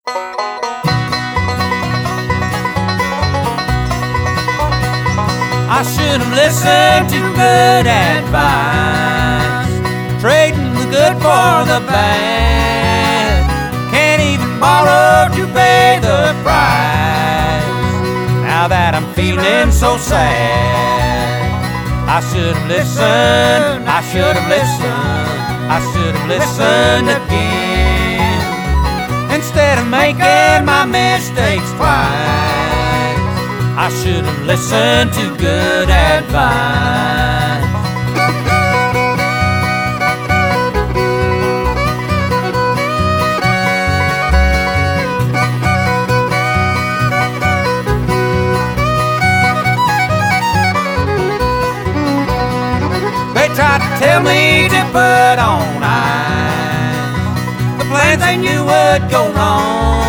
I should have listened to good advice, trading the good for the bad. Can't even borrow to pay the price, now that I'm feeling so sad. I should have listened, I should have listened, I should have listened again, instead of making my mistakes twice. I should have listened to good advice. They tried to tell me to put on ice the plans they knew would go wrong.